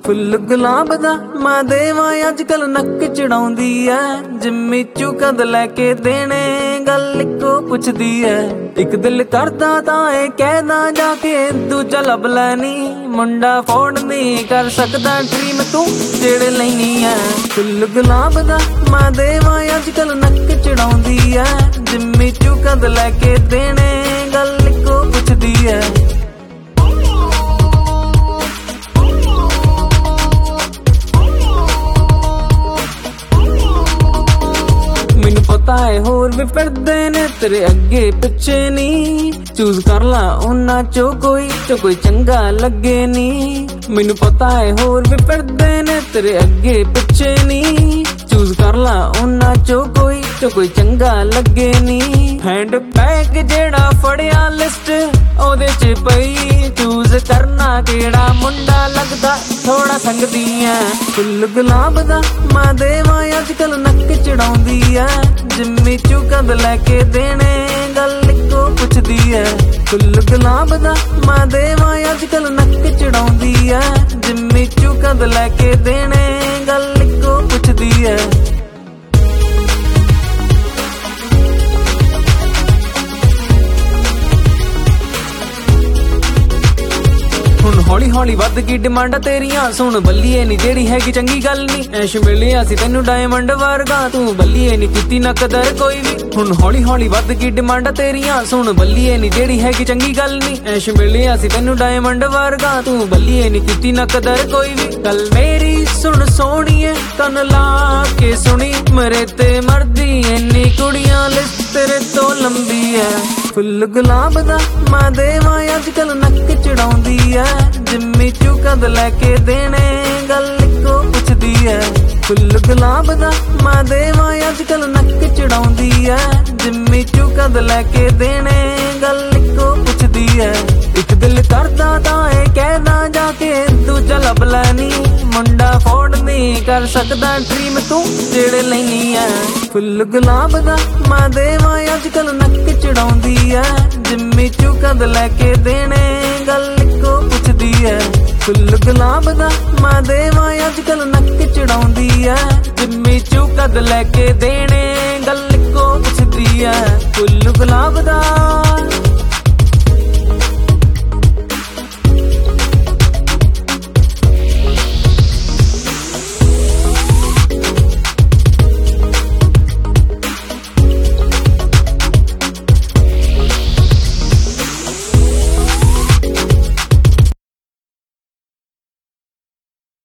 Full गुलाब दा मैं देवा अजकल नक चढ़ाउंदी है। जिम्मी चू कद लैके देने गल इको पुछदी है। एक दिल करदा तां ए कहदा जाके दूजा लब लैनी। मुंडा फोड़ नहीं कर सकदा ड्रीम तू जेड़े लैनी है। फुल गुलाब दा मैं देवा अजकल नक चढ़ाउंदी है। जिम्मी चू कद लैके देने गल इको पुछदी है। मैनू पता है होर भी फिरदे ने तेरे अगे पिछे नी। चूज कर ला उन्हां चो कोई चंगा लगे नी। मैनू पता है होर भी फिरदे ने तेरे अगे पिछे नी। चूज कर ला उन्हां चो कोई चंगा लगे नी। हैंड बैग जेड़ा फड़िया लिस्ट ओदे च पई। चूज करना केड़ा मुंडा लगदा थोड़ा संगदी है। फुल गुलाब दा मैं देवा अजकल नक चढ़ाउंदी है। जिम्मी चू कद लैके देने गल इको पुछदी है। फुल गुलाब दा मैं देवा अजकल नक चढ़ाउंदी है। जिम्मी चू कद लैके देने गल इको पुछदी है। हुण हौली हौली वध गई डिमांडा तेरियां। सुन बल्लीए नी जेड़ी हैगी चंगी गल नी। ऐश मिलिया सी तैनू डायमंड वर्गा तू बल्लीए नी कीती ना कदर कोई भी। हुण हौली हौली वध गई डिमांडा तेरियां। सुन बल्लीए नी जेड़ी हैगी चंगी गल नी। ऐश मिलिया सी तैनू डायमंड वर्गा तू बल्लीए नी कीती ना कदर कोई भी। गल मेरी सुन सोहणीए कन ला के सुनी। मेरे ते मरदी इन्नी कुड़ियां लिस्ट तेरे तो लंबी है। फुल गुलाब दा मैं देवा अजकल नक चढ़ाउंदी है। जिम्मी चू कद लैके देने गल इको पुछदी है। फुल गुलाब दा मैं देवा अजकल नक चढ़ाउंदी है। जिम्मी चू कद लैके देने गल इको पुछदी है। एक दिल करदा तां ए कहदा जाके दूजा लब लैनी। मुंडा फोड़ नहीं कर सकदा ड्रीम तू जेड़े लैनी है। फुल गुलाब दा मैं देवा अजकल नक चढ़ाउंदी है। जिम्मी चू कद लैके देने गल इको पुछदी है। फुल गुलाब दा मैं देवा अजकल नक चढ़ाउंदी है। जिम्मी चू कद लैके देने गल इको पुछदी है। फुल गुलाब दा।